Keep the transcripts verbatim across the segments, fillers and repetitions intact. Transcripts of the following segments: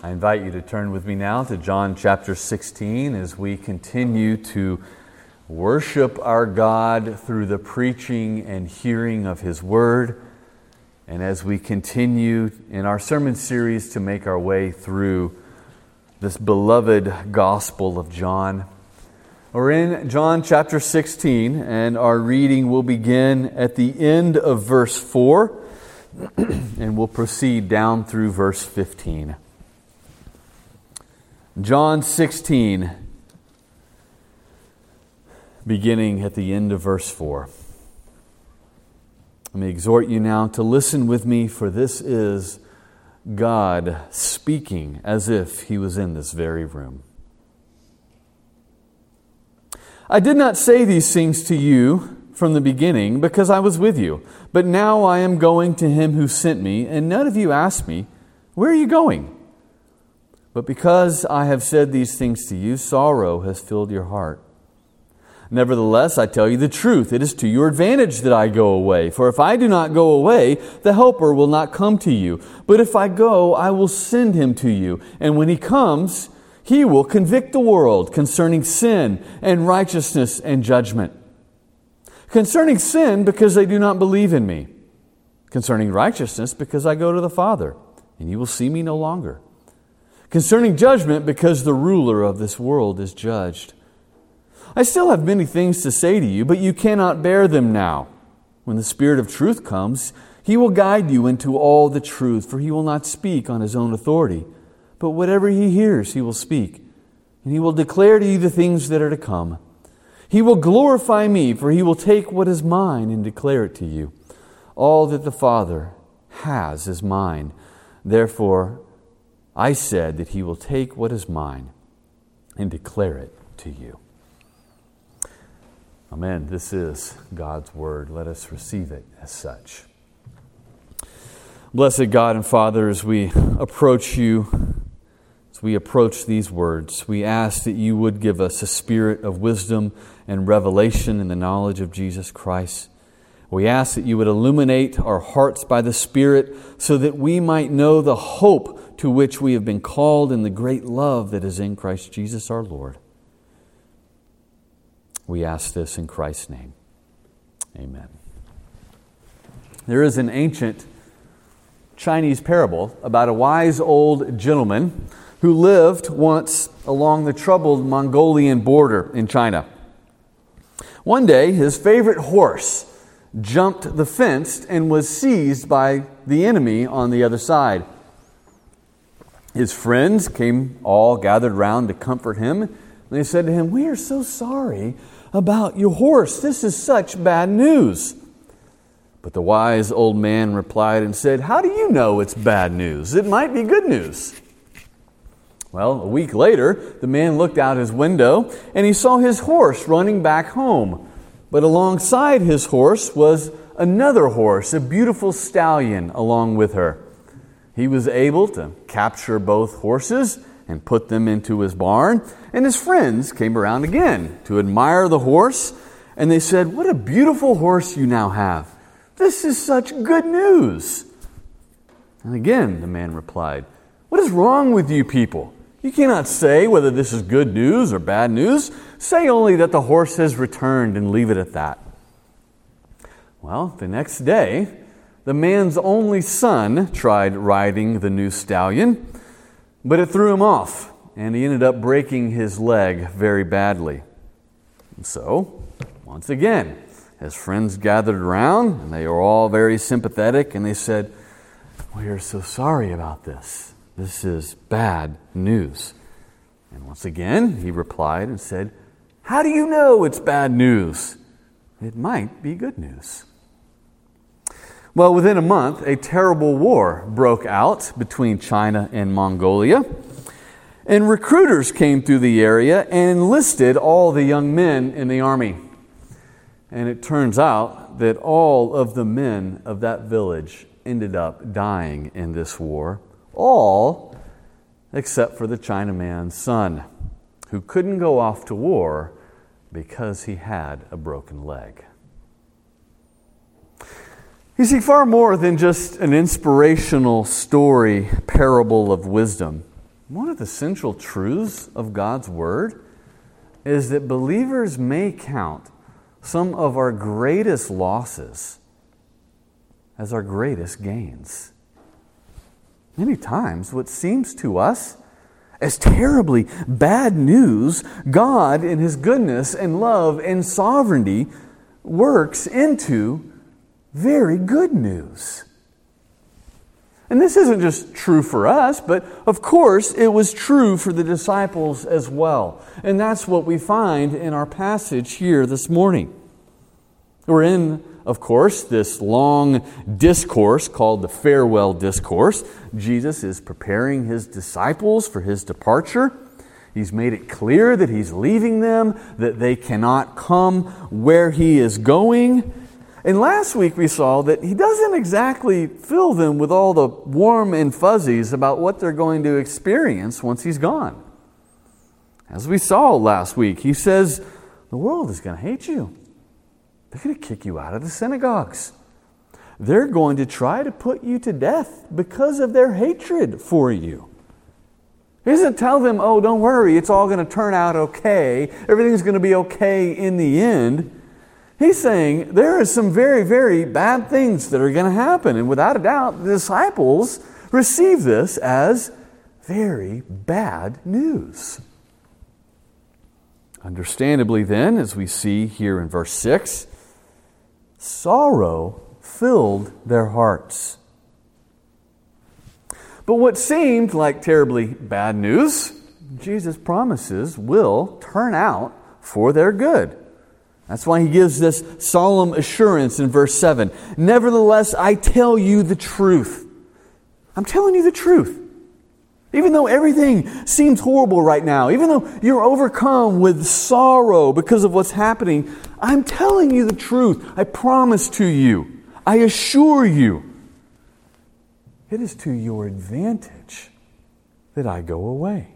I invite you to turn with me now to John chapter sixteen as we continue to worship our God through the preaching and hearing of His Word, and as we continue in our sermon series to make our way through this beloved Gospel of John. We're in John chapter sixteen, and our reading will begin at the end of verse four, and we'll proceed down through verse fifteen. John sixteen, beginning at the end of verse four. Let me exhort you now to listen with me, for this is God speaking as if He was in this very room. I did not say these things to you from the beginning because I was with you, but now I am going to Him who sent me, and none of you asked me, "Where are you going?" But because I have said these things to you, sorrow has filled your heart. Nevertheless, I tell you the truth. It is to your advantage that I go away. For if I do not go away, the Helper will not come to you. But if I go, I will send Him to you. And when He comes, He will convict the world concerning sin and righteousness and judgment. Concerning sin, because they do not believe in me. Concerning righteousness, because I go to the Father, and you will see me no longer. Concerning judgment, because the ruler of this world is judged. I still have many things to say to you, but you cannot bear them now. When the Spirit of truth comes, He will guide you into all the truth, for He will not speak on His own authority, but whatever He hears, He will speak, and He will declare to you the things that are to come. He will glorify me, for He will take what is mine and declare it to you. All that the Father has is mine. Therefore, I said that He will take what is mine and declare it to you. Amen. This is God's Word. Let us receive it as such. Blessed God and Father, as we approach You, as we approach these words, we ask that You would give us a spirit of wisdom and revelation in the knowledge of Jesus Christ. We ask that You would illuminate our hearts by the Spirit so that we might know the hope to which we have been called in the great love that is in Christ Jesus our Lord. We ask this in Christ's name. Amen. There is an ancient Chinese parable about a wise old gentleman who lived once along the troubled Mongolian border in China. One day, his favorite horse jumped the fence and was seized by the enemy on the other side. His friends came all gathered round to comfort him. They said to him, "We are so sorry about your horse. This is such bad news." But the wise old man replied and said, "How do you know it's bad news? It might be good news." Well, a week later, the man looked out his window and he saw his horse running back home. But alongside his horse was another horse, a beautiful stallion along with her. He was able to capture both horses and put them into his barn, and his friends came around again to admire the horse, and they said, "What a beautiful horse you now have. This is such good news." And again the man replied, "What is wrong with you people? You cannot say whether this is good news or bad news. Say only that the horse has returned and leave it at that." Well, the next day, the man's only son tried riding the new stallion, but it threw him off, and he ended up breaking his leg very badly. And so, once again, his friends gathered around, and they were all very sympathetic, and they said, "We are so sorry about this. This is bad news." And once again, he replied and said, "How do you know it's bad news? It might be good news." Well, within a month, a terrible war broke out between China and Mongolia. And recruiters came through the area and enlisted all the young men in the army. And it turns out that all of the men of that village ended up dying in this war. All except for the Chinaman's son, who couldn't go off to war because he had a broken leg. You see, far more than just an inspirational story, parable of wisdom, One of the central truths of God's Word is that believers may count some of our greatest losses as our greatest gains. Many times, what seems to us as terribly bad news, God, in His goodness and love and sovereignty, works into very good news. And this isn't just true for us, but of course it was true for the disciples as well. And that's what we find in our passage here this morning. We're in, of course, this long discourse called the Farewell Discourse. Jesus is preparing His disciples for His departure. He's made it clear that He's leaving them, that they cannot come where He is going. And last week we saw that He doesn't exactly fill them with all the warm and fuzzies about what they're going to experience once He's gone. As we saw last week, He says, the world is going to hate you. They're going to kick you out of the synagogues. They're going to try to put you to death because of their hatred for you. He doesn't tell them, oh, don't worry, it's all going to turn out okay. Everything's going to be okay in the end. He's saying there are some very, very bad things that are going to happen. And without a doubt, the disciples receive this as very bad news. Understandably then, as we see here in verse six, sorrow filled their hearts. But what seemed like terribly bad news, Jesus promises will turn out for their good. That's why He gives this solemn assurance in verse seven. Nevertheless, I tell you the truth. I'm telling you the truth. Even though everything seems horrible right now, even though you're overcome with sorrow because of what's happening, I'm telling you the truth. I promise to you. I assure you. It is to your advantage that I go away.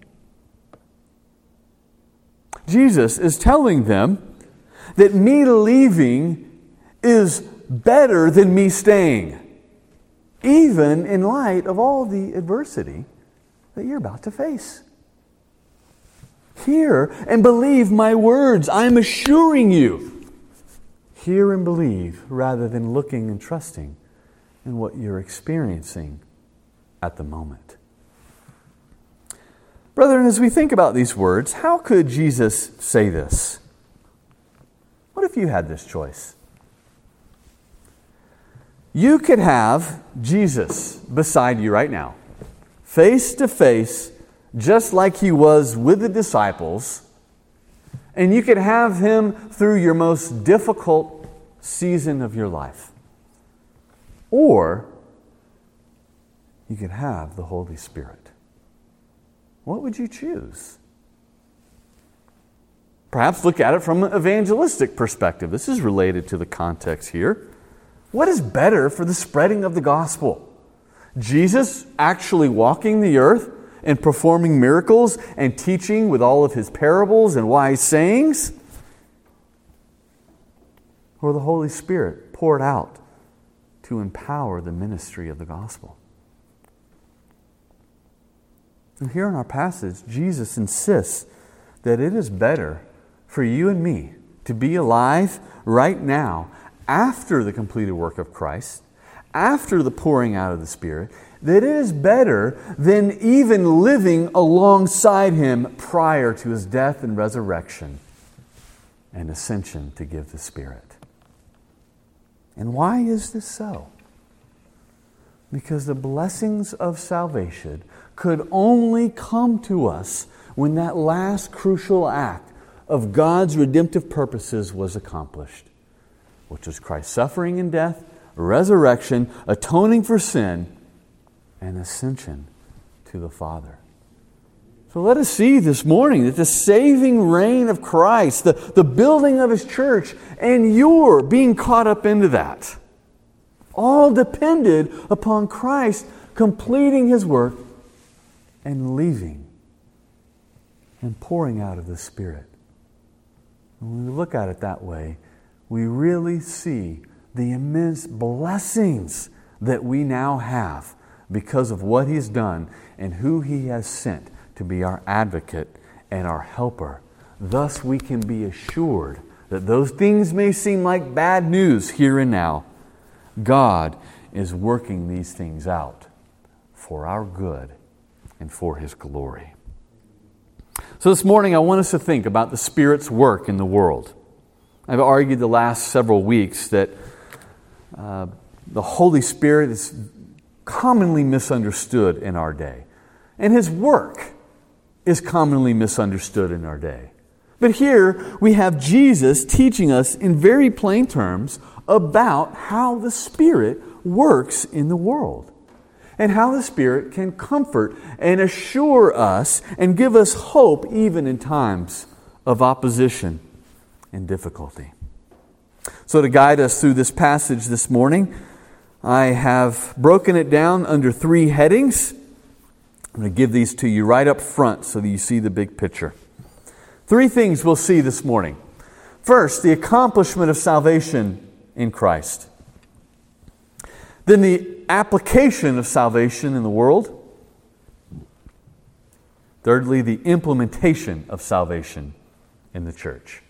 Jesus is telling them that me leaving is better than me staying, even in light of all the adversity that you're about to face. Hear and believe my words. I'm assuring you. Hear and believe rather than looking and trusting in what you're experiencing at the moment. Brethren, as we think about these words, how could Jesus say this? What if you had this choice? You could have Jesus beside you right now, face to face, just like He was with the disciples, and you could have Him through your most difficult season of your life. Or you could have the Holy Spirit. What would you choose? Perhaps look at it from an evangelistic perspective. This is related to the context here. What is better for the spreading of the gospel? Jesus actually walking the earth and performing miracles and teaching with all of His parables and wise sayings? Or the Holy Spirit poured out to empower the ministry of the gospel? And here in our passage, Jesus insists that it is better for you and me to be alive right now after the completed work of Christ, after the pouring out of the Spirit, that it is better than even living alongside Him prior to His death and resurrection and ascension to give the Spirit. And why is this so? Because the blessings of salvation could only come to us when that last crucial act of God's redemptive purposes was accomplished, which was Christ's suffering and death, resurrection, atoning for sin, and ascension to the Father. So let us see this morning that the saving reign of Christ, the, the building of His church, and your being caught up into that, all depended upon Christ completing His work and leaving and pouring out of the Spirit. When we look at it that way, we really see the immense blessings that we now have because of what He's done and who He has sent to be our advocate and our helper. Thus we can be assured that those things may seem like bad news here and now, God is working these things out for our good and for His glory. So this morning I want us to think about the Spirit's work in the world. I've argued the last several weeks that uh, the Holy Spirit is commonly misunderstood in our day. And His work is commonly misunderstood in our day. But here we have Jesus teaching us in very plain terms about how the Spirit works in the world, and how the Spirit can comfort and assure us and give us hope even in times of opposition and difficulty. So to guide us through this passage this morning, I have broken it down under three headings. I'm going to give these to you right up front so that you see the big picture. Three things we'll see this morning. First, the accomplishment of salvation in Christ. Then the application of salvation in the world. Thirdly, the implementation of salvation in the church.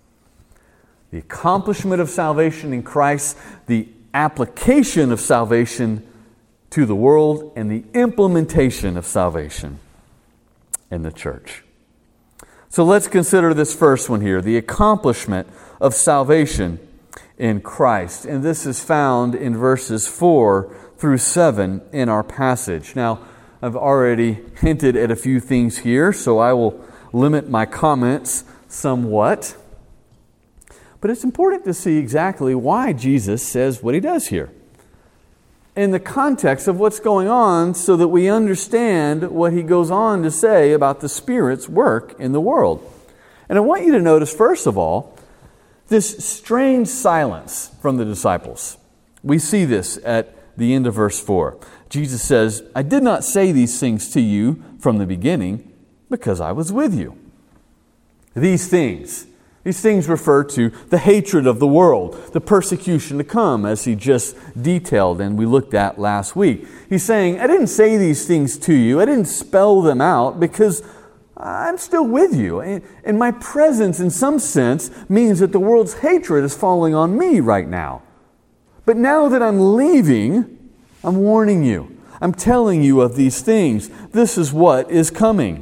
The accomplishment of salvation in Christ, the application of salvation to the world, and the implementation of salvation in the church. So let's consider this first one here, the accomplishment of salvation in Christ. And this is found in verses four through seven in our passage. Now, I've already hinted at a few things here, so I will limit my comments somewhat. But it's important to see exactly why Jesus says what He does here, in the context of what's going on, so that we understand what He goes on to say about the Spirit's work in the world. And I want you to notice, first of all, this strange silence from the disciples. We see this at the end of verse four. Jesus says, "I did not say these things to you from the beginning because I was with you." These things. These things refer to the hatred of the world, the persecution to come, as He just detailed and we looked at last week. He's saying, I didn't say these things to you. I didn't spell them out because I'm still with you. And my presence, in some sense, means that the world's hatred is falling on me right now. But now that I'm leaving, I'm warning you. I'm telling you of these things. This is what is coming.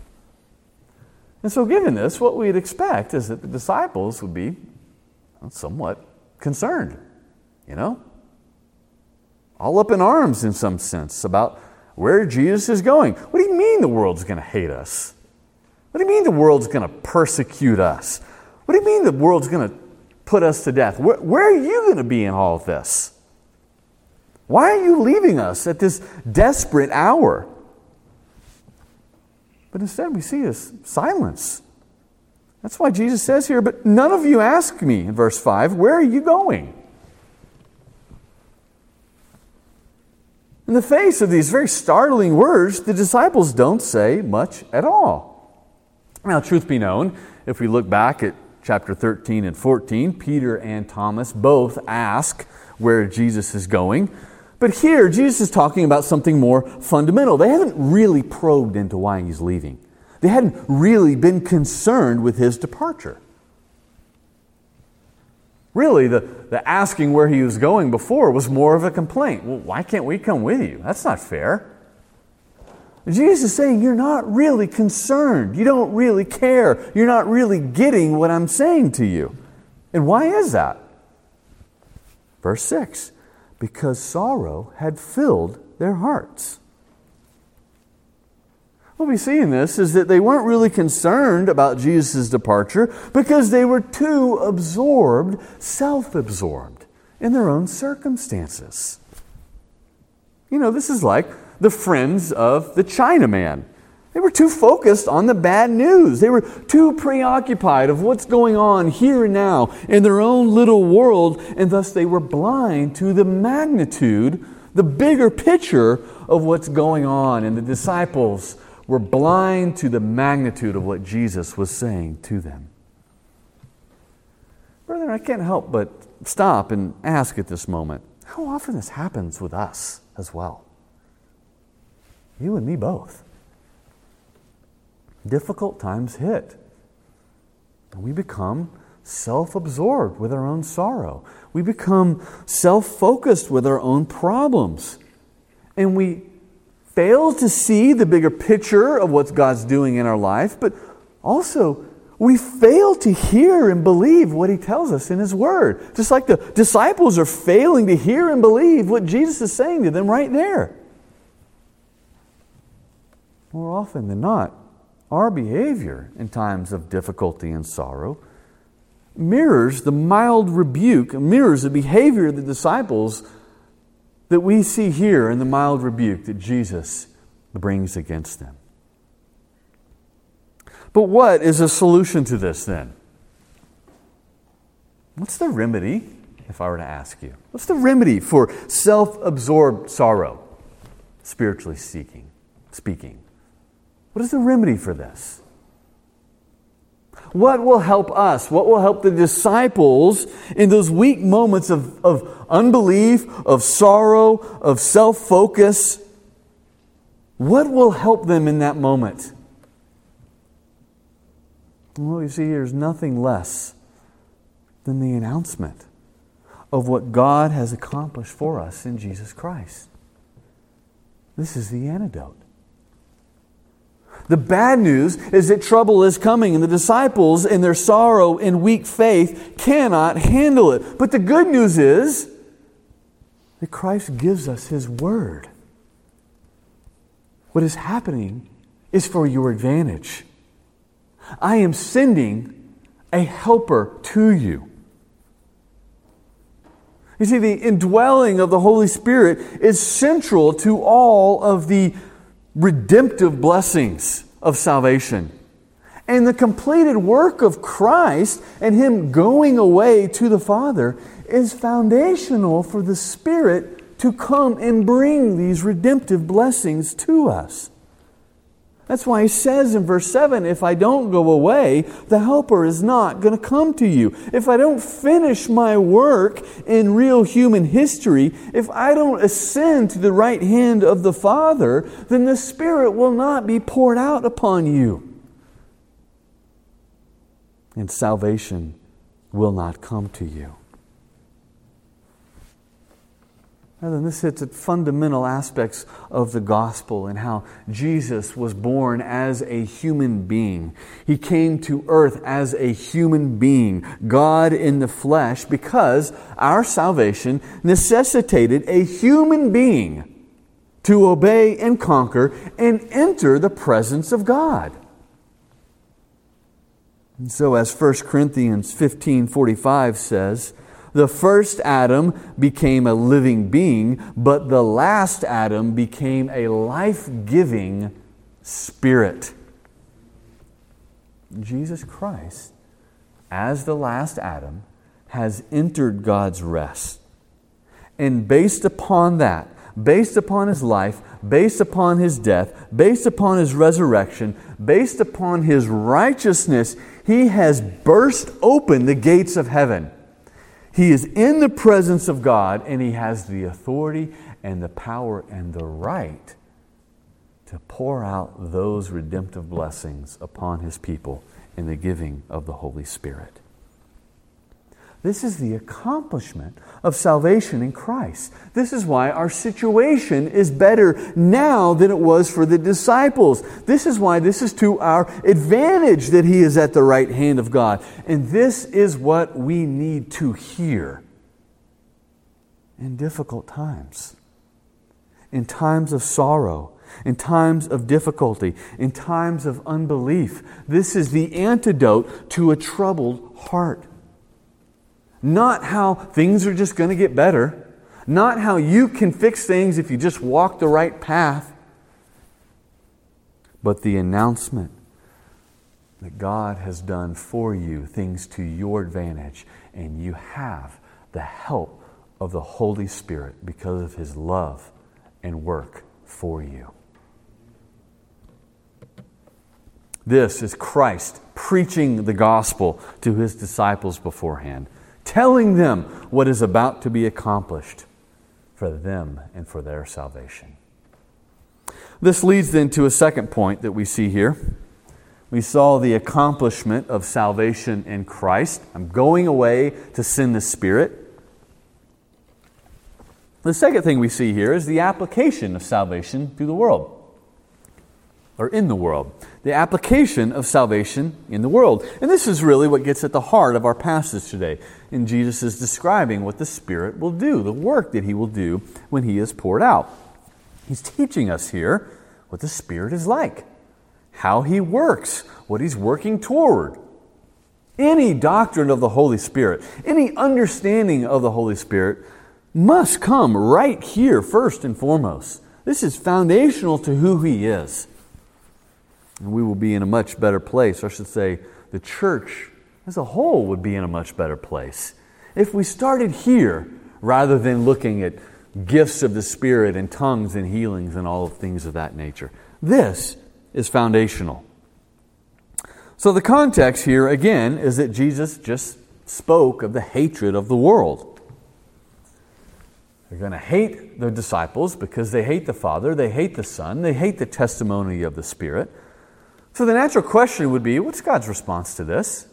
And so given this, what we'd expect is that the disciples would be somewhat concerned, you know? All up in arms in some sense about where Jesus is going. What do you mean the world's going to hate us? What do you mean the world's going to persecute us? What do you mean the world's going to put us to death? Where, where are you going to be in all of this? Why are you leaving us at this desperate hour? But instead we see this silence. That's why Jesus says here, but none of you ask me, in verse five, where are you going? In the face of these very startling words, the disciples don't say much at all. Now, truth be known, if we look back at chapter thirteen and fourteen, Peter and Thomas both ask where Jesus is going. But here, Jesus is talking about something more fundamental. They haven't really probed into why He's leaving. They hadn't really been concerned with His departure. Really, the, the asking where He was going before was more of a complaint. Well, why can't we come with you? That's not fair. Jesus is saying, you're not really concerned. You don't really care. You're not really getting what I'm saying to you. And why is that? Verse six. Because sorrow had filled their hearts. What we see in this is that they weren't really concerned about Jesus' departure because they were too absorbed, self-absorbed in their own circumstances. You know, this is like the friends of the Chinaman. They were too focused on the bad news. They were too preoccupied of what's going on here and now in their own little world, and thus they were blind to the magnitude, the bigger picture of what's going on. And the disciples were blind to the magnitude of what Jesus was saying to them. Brethren, I can't help but stop and ask at this moment, how often this happens with us as well? You and me both. difficult times hit. And we become self-absorbed with our own sorrow. We become self-focused with our own problems. And we fail to see the bigger picture of what God's doing in our life, but also we fail to hear and believe what He tells us in His Word. Just like the disciples are failing to hear and believe what Jesus is saying to them right there. More often than not, our behavior in times of difficulty and sorrow mirrors the mild rebuke, mirrors the behavior of the disciples that we see here in the mild rebuke that Jesus brings against them. But what is a solution to this then? What's the remedy, if I were to ask you? What's the remedy for self-absorbed sorrow, spiritually speaking? speaking? What is the remedy for this? What will help us? What will help the disciples in those weak moments of, of unbelief, of sorrow, of self-focus? What will help them in that moment? Well, you see, there's nothing less than the announcement of what God has accomplished for us in Jesus Christ. This is the antidote. The bad news is that trouble is coming, and the disciples, in their sorrow and weak faith, cannot handle it. But the good news is that Christ gives us His Word. What is happening is for your advantage. I am sending a helper to you. You see, the indwelling of the Holy Spirit is central to all of the redemptive blessings of salvation. And the completed work of Christ and Him going away to the Father is foundational for the Spirit to come and bring these redemptive blessings to us. That's why He says in verse seven, if I don't go away, the Helper is not going to come to you. If I don't finish my work in real human history, if I don't ascend to the right hand of the Father, then the Spirit will not be poured out upon you. And salvation will not come to you. And then this hits at fundamental aspects of the gospel and how Jesus was born as a human being. He came to earth as a human being, God in the flesh, because our salvation necessitated a human being to obey and conquer and enter the presence of God. And so as First Corinthians fifteen forty-five says, the first Adam became a living being, but the last Adam became a life-giving spirit. Jesus Christ, as the last Adam, has entered God's rest. And based upon that, based upon His life, based upon His death, based upon His resurrection, based upon His righteousness, He has burst open the gates of heaven. He is in the presence of God, and He has the authority and the power and the right to pour out those redemptive blessings upon His people in the giving of the Holy Spirit. This is the accomplishment of salvation in Christ. This is why our situation is better now than it was for the disciples. This is why this is to our advantage that He is at the right hand of God. And this is what we need to hear in difficult times, in times of sorrow, in times of difficulty, in times of unbelief. This is the antidote to a troubled heart. Not how things are just going to get better. Not how you can fix things if you just walk the right path. But the announcement that God has done for you things to your advantage, and you have the help of the Holy Spirit because of His love and work for you. This is Christ preaching the gospel to His disciples beforehand, telling them what is about to be accomplished for them and for their salvation. This leads then to a second point that we see here. We saw the accomplishment of salvation in Christ. I'm going away to send the Spirit. The second thing we see here is the application of salvation to the world, or in the world. The application of salvation in the world. And this is really what gets at the heart of our passage today. And Jesus is describing what the Spirit will do, the work that He will do when He is poured out. He's teaching us here what the Spirit is like, how He works, what He's working toward. Any doctrine of the Holy Spirit, any understanding of the Holy Spirit must come right here first and foremost. This is foundational to who He is. And we will be in a much better place, or I should say, the church as a whole would be in a much better place if we started here rather than looking at gifts of the Spirit and tongues and healings and all of things of that nature. This is foundational. So the context here, again, is that Jesus just spoke of the hatred of the world. They're going to hate the disciples because they hate the Father, they hate the Son, they hate the testimony of the Spirit. So the natural question would be, what's God's response to this?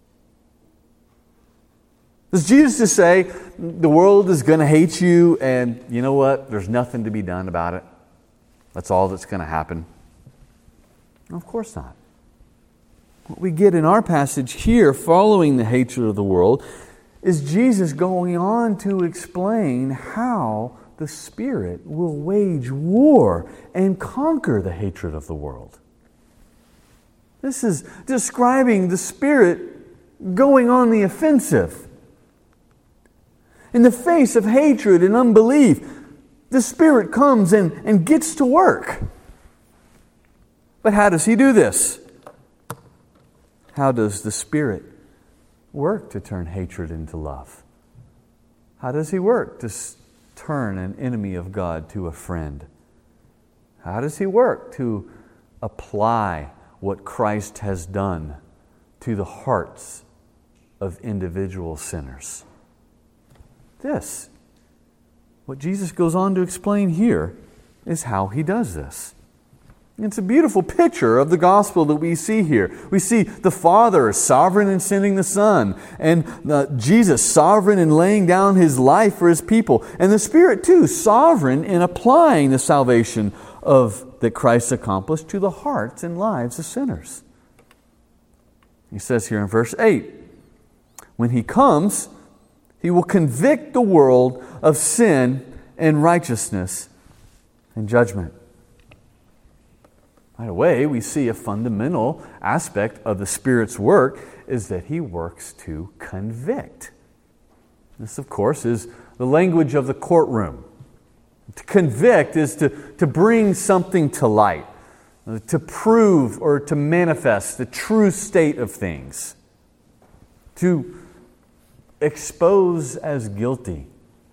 Does Jesus just say, the world is going to hate you, and you know what? There's nothing to be done about it. That's all that's going to happen. No, of course not. What we get in our passage here, following the hatred of the world, is Jesus going on to explain how the Spirit will wage war and conquer the hatred of the world. This is describing the Spirit going on the offensive. In the face of hatred and unbelief, the Spirit comes and, and gets to work. But how does He do this? How does the Spirit work to turn hatred into love? How does He work to turn an enemy of God to a friend? How does He work to apply what Christ has done to the hearts of individual sinners? This, what Jesus goes on to explain here, is how He does this. It's a beautiful picture of the gospel that we see here. We see the Father sovereign in sending the Son, and uh, Jesus sovereign in laying down His life for His people, and the Spirit too sovereign in applying the salvation of that Christ accomplished to the hearts and lives of sinners. He says here in verse eight, when He comes, He will convict the world of sin and righteousness and judgment. Right away, we see a fundamental aspect of the Spirit's work is that He works to convict. This, of course, is the language of the courtroom. To convict is to, to bring something to light, to prove or to manifest the true state of things, to expose as guilty.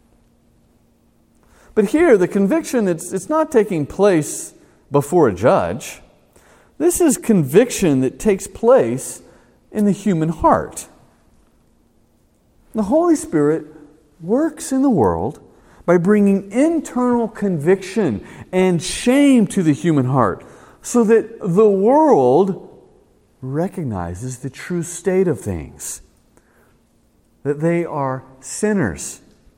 But here, the conviction, it's, it's not taking place before a judge. This is conviction that takes place in the human heart. The Holy Spirit works in the world by bringing internal conviction and shame to the human heart so that the world recognizes the true state of things, that they are sinners,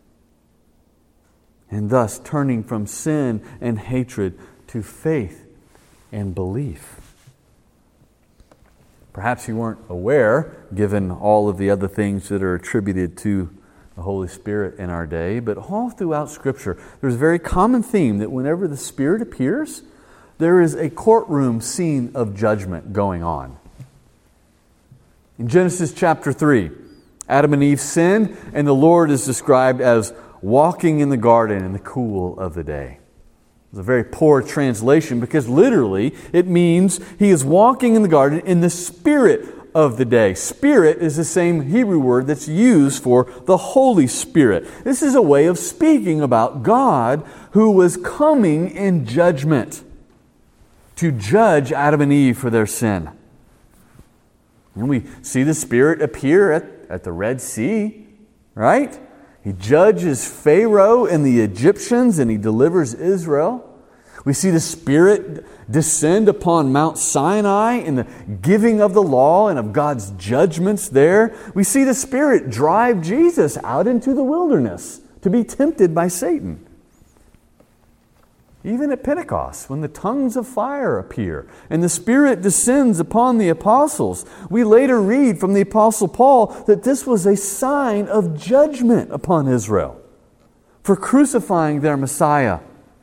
and thus turning from sin and hatred to faith and belief. Perhaps you weren't aware, given all of the other things that are attributed to the Holy Spirit in our day, but all throughout Scripture, there's a very common theme that whenever the Spirit appears, there is a courtroom scene of judgment going on. In Genesis chapter three, Adam and Eve sinned, and the Lord is described as walking in the garden in the cool of the day. It's a very poor translation because literally it means He is walking in the garden in the Spirit of the day. Spirit is the same Hebrew word that's used for the Holy Spirit. This is a way of speaking about God who was coming in judgment to judge Adam and Eve for their sin. And we see the Spirit appear at, at the Red Sea, right? He judges Pharaoh and the Egyptians and He delivers Israel. We see the Spirit descend upon Mount Sinai in the giving of the law and of God's judgments there. We see the Spirit drive Jesus out into the wilderness to be tempted by Satan. Even at Pentecost, when the tongues of fire appear and the Spirit descends upon the apostles, we later read from the Apostle Paul that this was a sign of judgment upon Israel for crucifying their Messiah.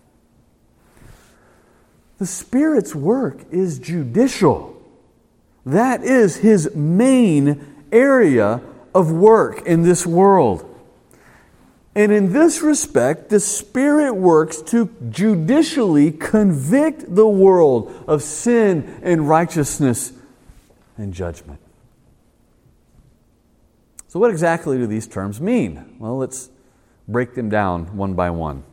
The Spirit's work is judicial. That is His main area of work in this world. And in this respect, the Spirit works to judicially convict the world of sin and righteousness and judgment. So what exactly do these terms mean? Well, let's break them down one by one.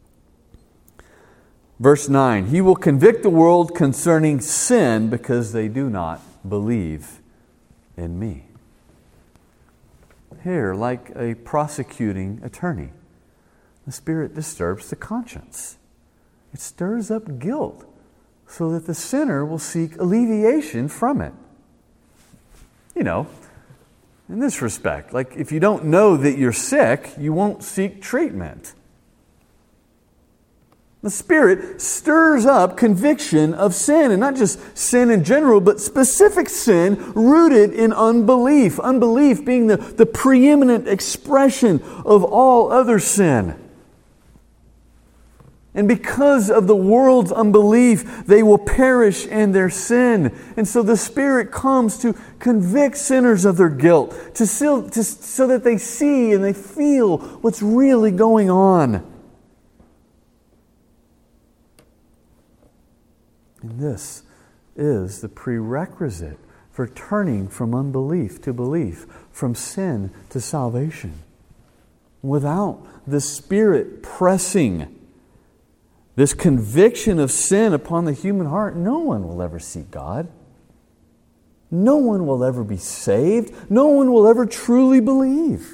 Verse nine, He will convict the world concerning sin because they do not believe in Me. Here, like a prosecuting attorney, the Spirit disturbs the conscience. It stirs up guilt so that the sinner will seek alleviation from it. You know, in this respect, like if you don't know that you're sick, you won't seek treatment. The Spirit stirs up conviction of sin, and not just sin in general, but specific sin rooted in unbelief. Unbelief being the, the preeminent expression of all other sin. And because of the world's unbelief, they will perish in their sin. And so the Spirit comes to convict sinners of their guilt, to, still, to so that they see and they feel what's really going on. And this is the prerequisite for turning from unbelief to belief, from sin to salvation. Without the Spirit pressing this conviction of sin upon the human heart, no one will ever seek God. No one will ever be saved. No one will ever truly believe.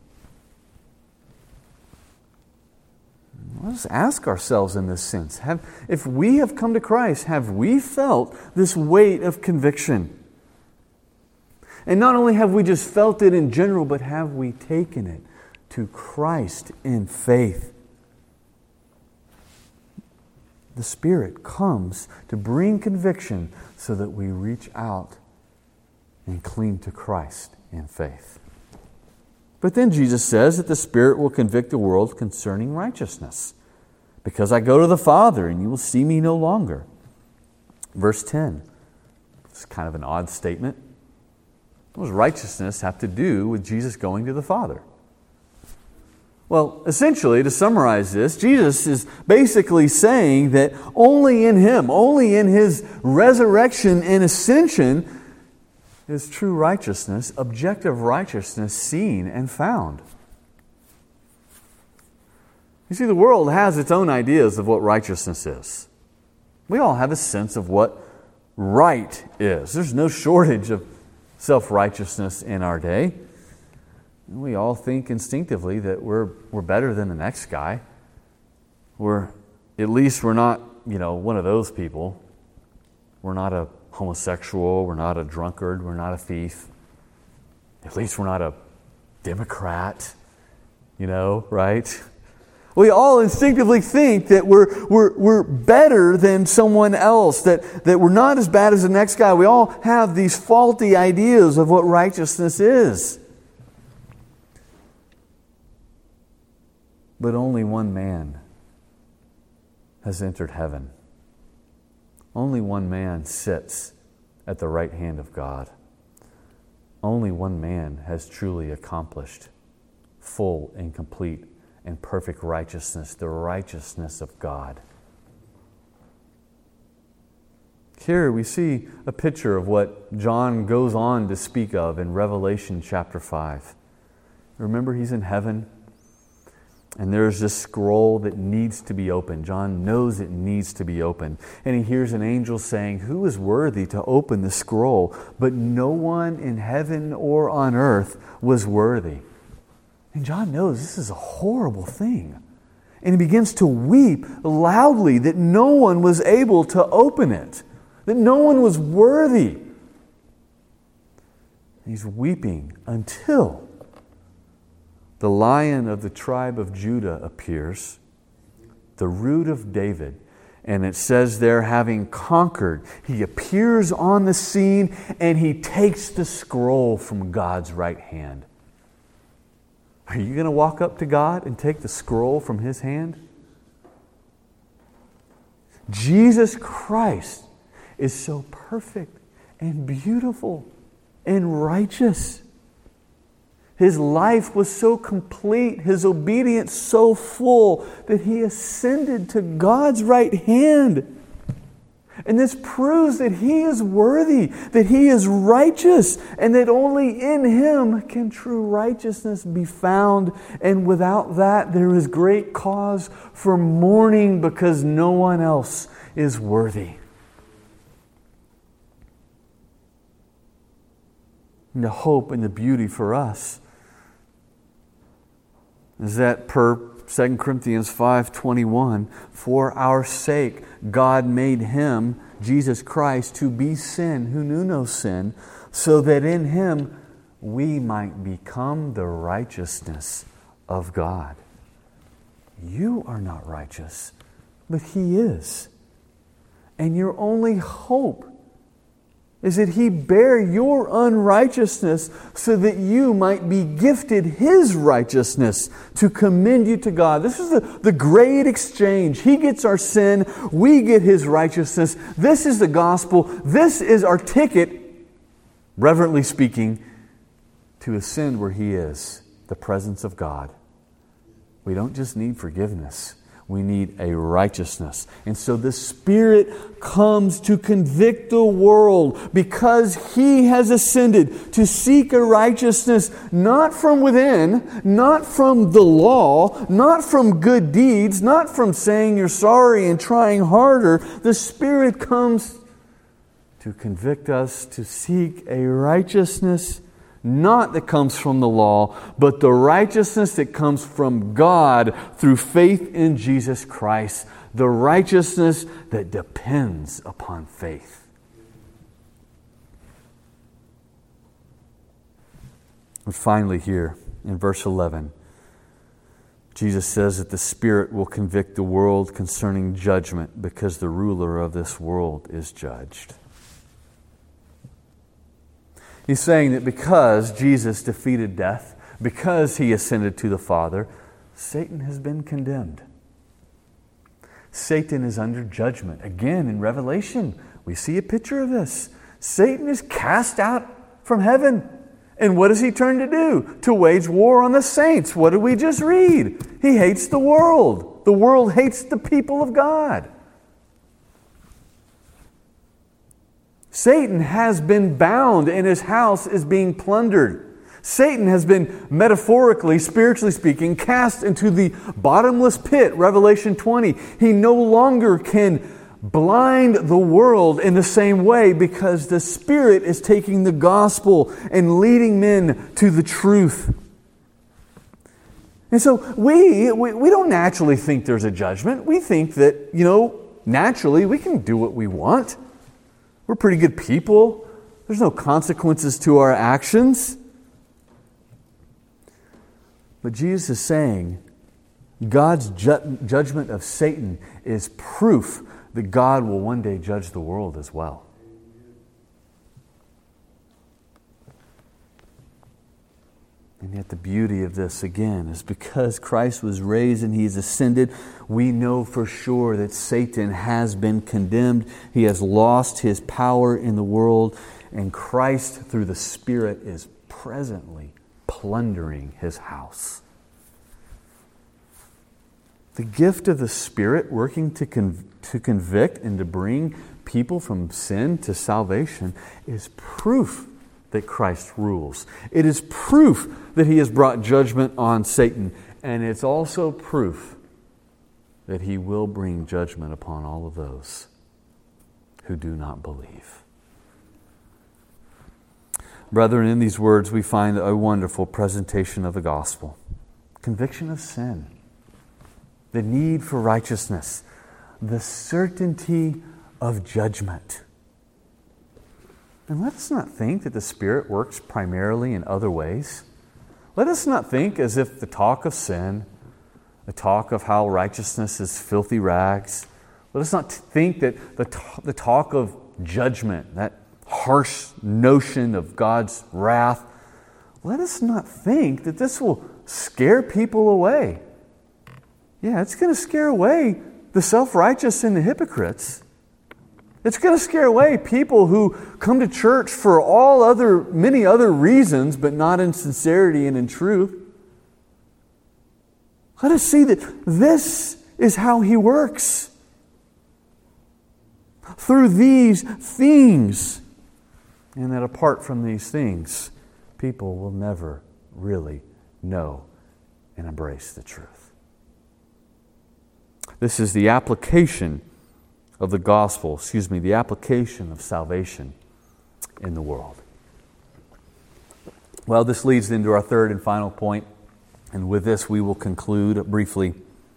Let's ask ourselves in this sense, have, if we have come to Christ, have we felt this weight of conviction? And not only have we just felt it in general, but have we taken it to Christ in faith? The Spirit comes to bring conviction so that we reach out and cling to Christ in faith. But then Jesus says that the Spirit will convict the world concerning righteousness. Because I go to the Father and you will see me no longer. Verse ten. It's kind of an odd statement. What does righteousness have to do with Jesus going to the Father? Well, essentially, to summarize this, Jesus is basically saying that only in Him, only in His resurrection and ascension, is true righteousness, objective righteousness, seen and found. You see, the world has its own ideas of what righteousness is. We all have a sense of what right is. There's no shortage of self-righteousness in our day. We all think instinctively that we're we're better than the next guy. We're at least we're not, you know, one of those people. We're not a homosexual, we're not a drunkard, we're not a thief. At least we're not a Democrat, you know, right? We all instinctively think that we're we're we're better than someone else, that, that we're not as bad as the next guy. We all have these faulty ideas of what righteousness is. But only one man has entered heaven. Only one man sits at the right hand of God. Only one man has truly accomplished full and complete and perfect righteousness, the righteousness of God. Here we see a picture of what John goes on to speak of in Revelation chapter five. Remember, he's in heaven. And there's this scroll that needs to be opened. John knows it needs to be opened. And he hears an angel saying, "Who is worthy to open the scroll?" But no one in heaven or on earth was worthy. And John knows this is a horrible thing. And he begins to weep loudly that no one was able to open it, that no one was worthy. He's weeping until the Lion of the tribe of Judah appears, the Root of David. And it says there, having conquered, he appears on the scene and he takes the scroll from God's right hand. Are you going to walk up to God and take the scroll from His hand? Jesus Christ is so perfect and beautiful and righteous. His life was so complete, His obedience so full, that He ascended to God's right hand. And this proves that He is worthy, that He is righteous, and that only in Him can true righteousness be found. And without that, there is great cause for mourning because no one else is worthy. And the hope and the beauty for us is that per Second Corinthians five twenty-one, for our sake God made Him, Jesus Christ, to be sin who knew no sin, so that in Him we might become the righteousness of God. You are not righteous, but He is. And your only hope is that He bear your unrighteousness so that you might be gifted His righteousness to commend you to God. This is the, the great exchange. He gets our sin, we get His righteousness. This is the gospel. This is our ticket, reverently speaking, to ascend where He is, the presence of God. We don't just need forgiveness. We need a righteousness. And so the Spirit comes to convict the world because He has ascended to seek a righteousness not from within, not from the law, not from good deeds, not from saying you're sorry and trying harder. The Spirit comes to convict us to seek a righteousness not that comes from the law, but the righteousness that comes from God through faith in Jesus Christ. The righteousness that depends upon faith. And finally here, in verse eleven, Jesus says that the Spirit will convict the world concerning judgment because the ruler of this world is judged. He's saying that because Jesus defeated death, because He ascended to the Father, Satan has been condemned. Satan is under judgment. Again, in Revelation, we see a picture of this. Satan is cast out from heaven. And what does he turn to do? To wage war on the saints. What did we just read? He hates the world. The world hates the people of God. Satan has been bound and his house is being plundered. Satan has been, metaphorically, spiritually speaking, cast into the bottomless pit, Revelation twenty. He no longer can blind the world in the same way because the Spirit is taking the gospel and leading men to the truth. And so we, we, we don't naturally think there's a judgment. We think that, you know, naturally we can do what we want. We're pretty good people. There's no consequences to our actions. But Jesus is saying God's ju- judgment of Satan is proof that God will one day judge the world as well. And yet the beauty of this, again, is because Christ was raised and He's ascended, we know for sure that Satan has been condemned. He has lost his power in the world, and Christ, through the Spirit, is presently plundering His house. The gift of the Spirit working to, con- to convict and to bring people from sin to salvation is proof that Christ rules. It is proof that He has brought judgment on Satan. And it's also proof that He will bring judgment upon all of those who do not believe. Brethren, in these words we find a wonderful presentation of the gospel. Conviction of sin. the need for righteousness, the certainty of judgment. And let us not think that the Spirit works primarily in other ways. Let us not think as if the talk of sin, the talk of how righteousness is filthy rags, let us not think that the, t- the talk of judgment, that harsh notion of God's wrath, let us not think that this will scare people away. Yeah, it's going to scare away the self-righteous and the hypocrites. It's going to scare away people who come to church for all other, many other reasons, but not in sincerity and in truth. Let us see that this is how He works. Through these things. And that apart from these things, people will never really know and embrace the truth. This is the application of the gospel, excuse me, the application of salvation in the world. Well, this leads into our third and final point, and with this we will conclude briefly.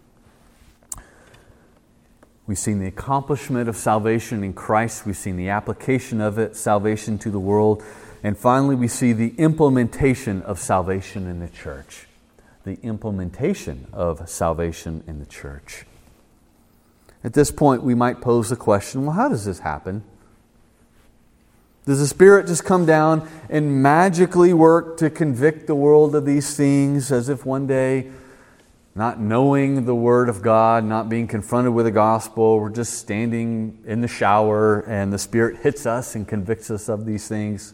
We've seen the accomplishment of salvation in Christ. We've seen the application of it, salvation to the world. And finally, we see the implementation of salvation in the church. The implementation of salvation in the church. At this point, we might pose the question, well, how does this happen? Does the Spirit just come down and magically work to convict the world of these things as if one day, not knowing the Word of God, not being confronted with the gospel, we're just standing in the shower and the Spirit hits us and convicts us of these things?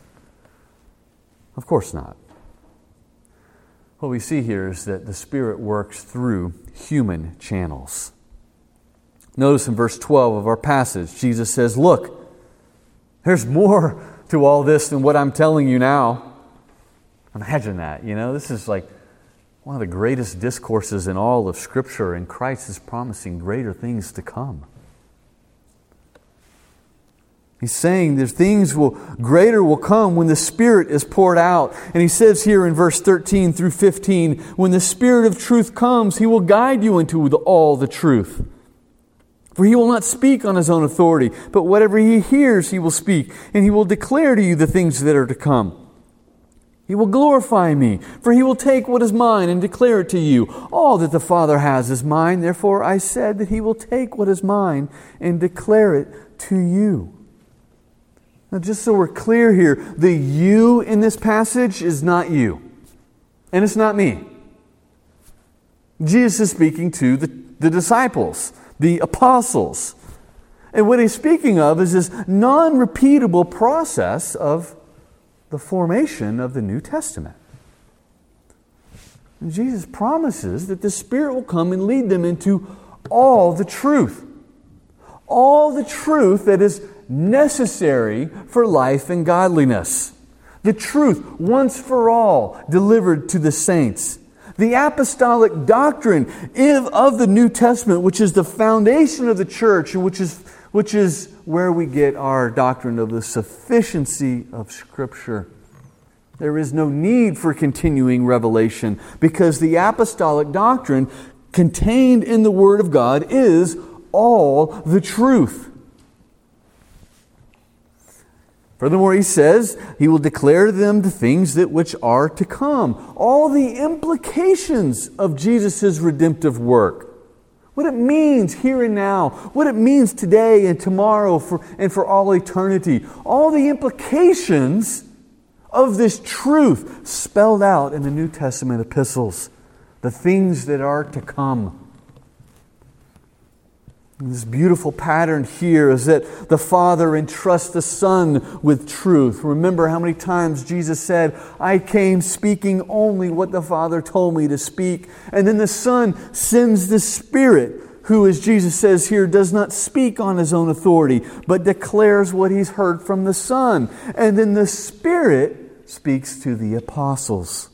Of course not. What we see here is that the Spirit works through human channels. Notice in verse twelve of our passage, Jesus says, look, there's more to all this than what I'm telling you now. Imagine that, you know, this is like one of the greatest discourses in all of Scripture, and Christ is promising greater things to come. He's saying there's things will greater will come when the Spirit is poured out. And He says here in verse thirteen through fifteen, when the Spirit of truth comes, He will guide you into the, all the truth. For He will not speak on His own authority, but whatever He hears He will speak, and He will declare to you the things that are to come. He will glorify Me, for He will take what is mine and declare it to you. All that the Father has is mine, therefore I said that He will take what is mine and declare it to you. Now, just so we're clear here, the you in this passage is not you. And it's not me. Jesus is speaking to the, the disciples, the apostles. And what He's speaking of is this non-repeatable process of the formation of the New Testament. And Jesus promises that the Spirit will come and lead them into all the truth. All the truth that is necessary for life and godliness. The truth, once for all, delivered to the saints. The apostolic doctrine of the New Testament, which is the foundation of the church, and which is, which is where we get our doctrine of the sufficiency of Scripture. There is no need for continuing revelation, because the apostolic doctrine contained in the Word of God is all the truth. Furthermore, He says He will declare to them the things that which are to come. All the implications of Jesus' redemptive work. What it means here and now. What it means today and tomorrow for, and for all eternity. All the implications of this truth spelled out in the New Testament epistles. The things that are to come. This beautiful pattern here is that the Father entrusts the Son with truth. Remember how many times Jesus said, I came speaking only what the Father told me to speak. And then the Son sends the Spirit, who, as Jesus says here, does not speak on His own authority, but declares what He's heard from the Son. And then the Spirit speaks to the apostles.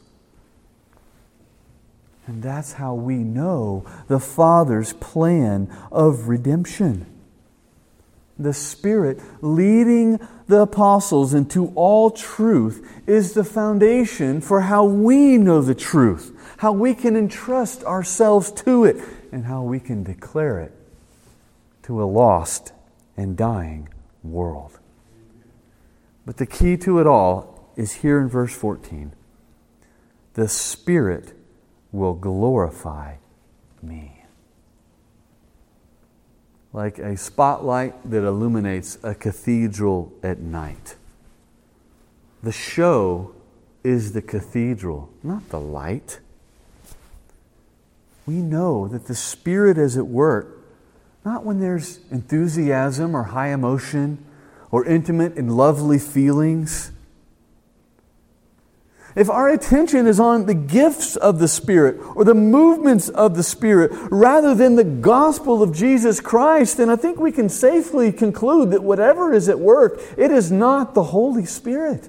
And that's how we know the Father's plan of redemption. The Spirit leading the apostles into all truth is the foundation for how we know the truth, how we can entrust ourselves to it, and how we can declare it to a lost and dying world. But the key to it all is here in verse fourteen. The Spirit will glorify me. Like a spotlight that illuminates a cathedral at night. The show is the cathedral, not the light. We know that the Spirit is at work, not when there's enthusiasm or high emotion or intimate and lovely feelings. If our attention is on the gifts of the Spirit or the movements of the Spirit rather than the gospel of Jesus Christ, then I think we can safely conclude that whatever is at work, it is not the Holy Spirit.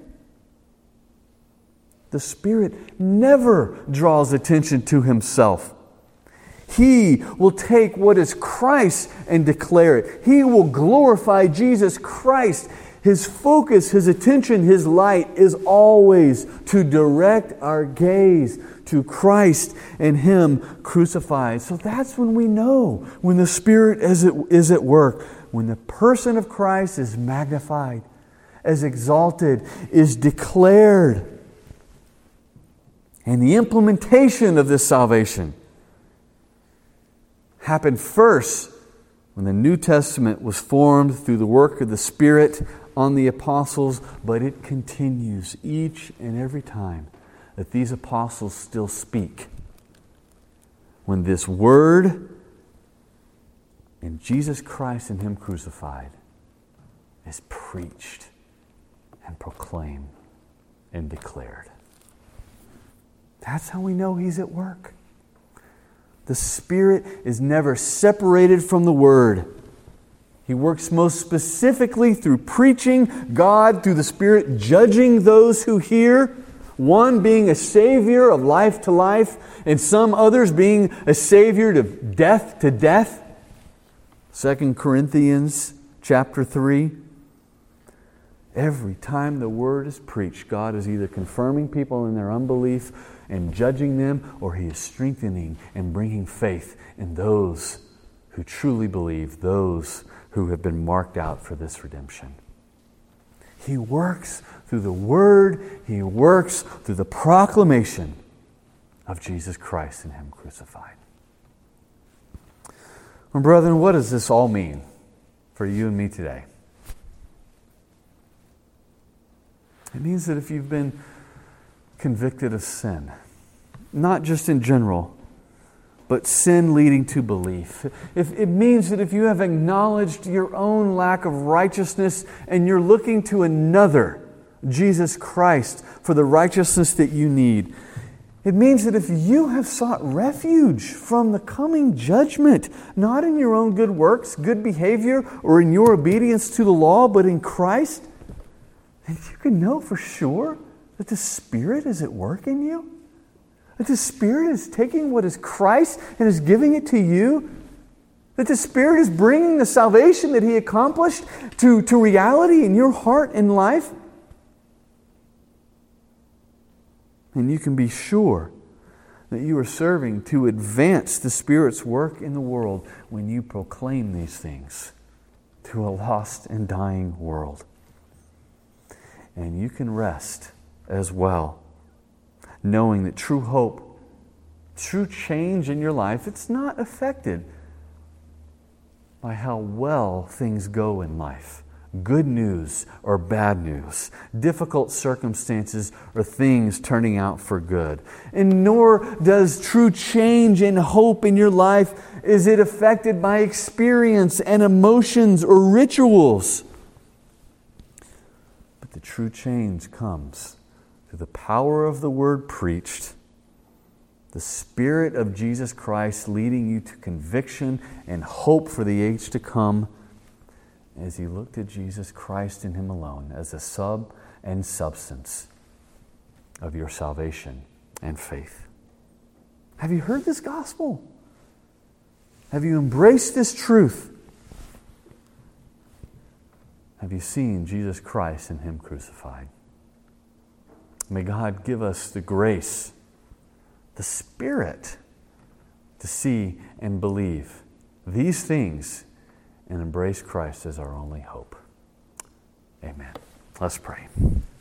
The Spirit never draws attention to Himself. He will take what is Christ and declare it. He will glorify Jesus Christ. His focus, His attention, His light is always to direct our gaze to Christ and Him crucified. So that's when we know when the Spirit is at work. When the person of Christ is magnified, is exalted, is declared. And the implementation of this salvation happened first when the New Testament was formed through the work of the Spirit on the apostles, but it continues each and every time that these apostles still speak. When this word in Jesus Christ and Him crucified is preached and proclaimed and declared. That's how we know He's at work. The Spirit is never separated from the Word. He works most specifically through preaching, God through the Spirit judging those who hear, one being a Savior of life to life, and some others being a Savior to death to death. Second Corinthians chapter three. Every time the Word is preached, God is either confirming people in their unbelief and judging them, or He is strengthening and bringing faith in those who truly believe, those who have been marked out for this redemption. He works through the Word. He works through the proclamation of Jesus Christ and Him crucified. Well, brethren, what does this all mean for you and me today? It means that if you've been convicted of sin, not just in general, but sin leading to belief. If it means that if you have acknowledged your own lack of righteousness and you're looking to another, Jesus Christ, for the righteousness that you need. It means that if you have sought refuge from the coming judgment, not in your own good works, good behavior, or in your obedience to the law, but in Christ, then you can know for sure that the Spirit is at work in you. That the Spirit is taking what is Christ and is giving it to you. That the Spirit is bringing the salvation that He accomplished to, to reality in your heart and life. And you can be sure that you are serving to advance the Spirit's work in the world when you proclaim these things to a lost and dying world. And you can rest as well, knowing that true hope, true change in your life, it's not affected by how well things go in life. Good news or bad news, difficult circumstances or things turning out for good. And nor does true change and hope in your life is it affected by experience and emotions or rituals. But the true change comes through the power of the Word preached, the Spirit of Jesus Christ leading you to conviction and hope for the age to come, as you look to Jesus Christ and Him alone as the sub and substance of your salvation and faith. Have you heard this gospel? Have you embraced this truth? Have you seen Jesus Christ and Him crucified? May God give us the grace, the Spirit, to see and believe these things and embrace Christ as our only hope. Amen. Let's pray.